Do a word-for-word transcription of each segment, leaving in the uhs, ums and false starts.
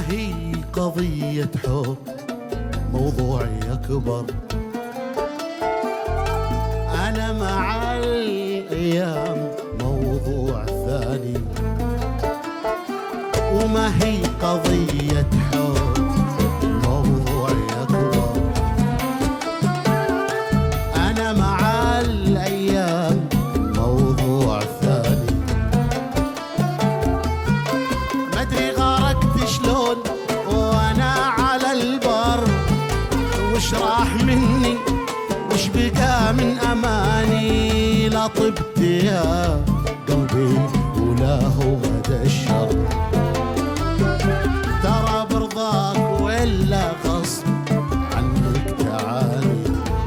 وما هي قضية حب موضوعي أكبر. أنا مع الأيام موضوع ثاني، وما هي قضية حب موضوعي أكبر. أنا مع الأيام موضوع ثاني. ما أدري غرقت شلون وأنا على البر، وش راح مني وش بقى من أماني. لا طبت يا قلبي ولا هو غدا الشر، ترى برضاك ولا غصب عنك تعاني.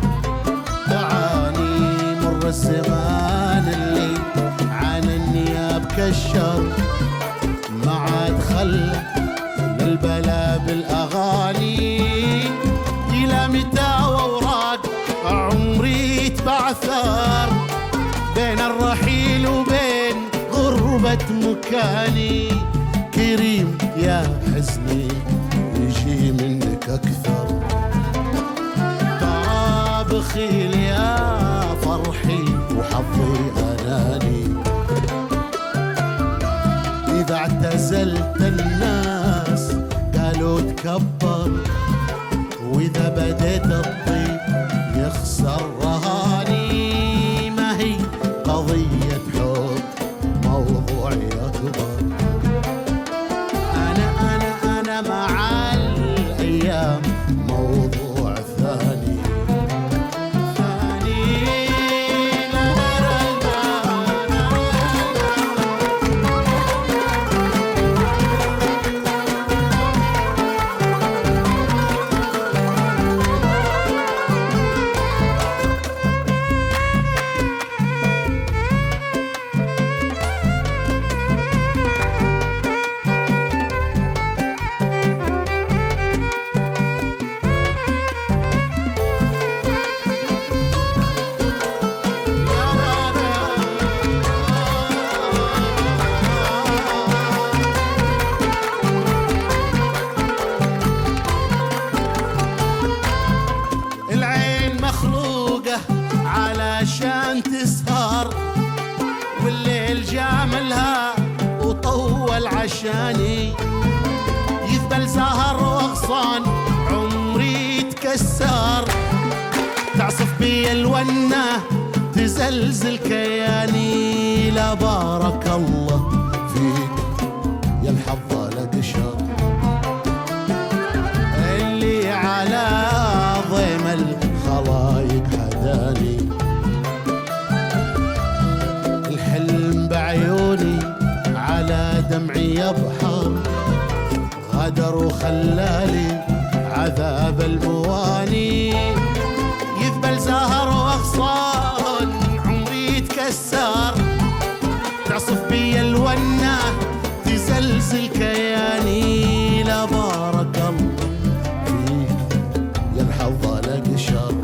تعاني مر الزمان اللي عانني بكشر، ما عاد خلى للبلا بالأغاني. إلى متى ووراك عمري يتبعثر، بين الرحيل وبين غربة مكاني. كريم يا حزني يجي منك أكثر، ترى بخيل يا فرحي وحظي أناني. إذا اعتزلت الناس قالوا تكبر، وإذا بديت الطيب يخسر رهاني. ما هي قضية حب موضوعي أكبر. أنا أنا أنا مع الأيام موضوع ثاني. ثاني لا لا لا لا. علشان تسهر والليل جاملها وطول عشاني. يذبل سهر واغصان عمري يتكسر، تعصف بي الونة تزلزل كياني. لا بارك الله فيك يا الحظ لك شر، اللي على ضيم الخلايق هداني. الحلم بعيوني على دمعي يبحر، غدر وخلالي عذاب المواني. يذبل زهر واغصان عمري يتكسر، تعصف بي الونة تزلزل كياني. لا بارك الله فيك يا الحظ لك شر،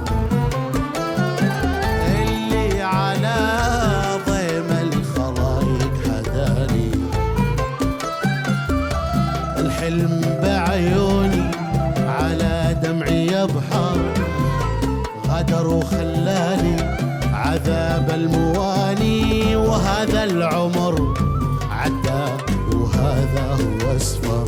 اللي على ضيم الخلايق هداني. الحلم بعيوني على دمعي يبحر، غدر وخلالي عذاب المواني. وهذا العمر عدى وهذا هو اسفر،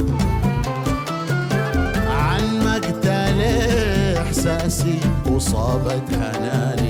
عن مقتل احساسي وصابت حناني.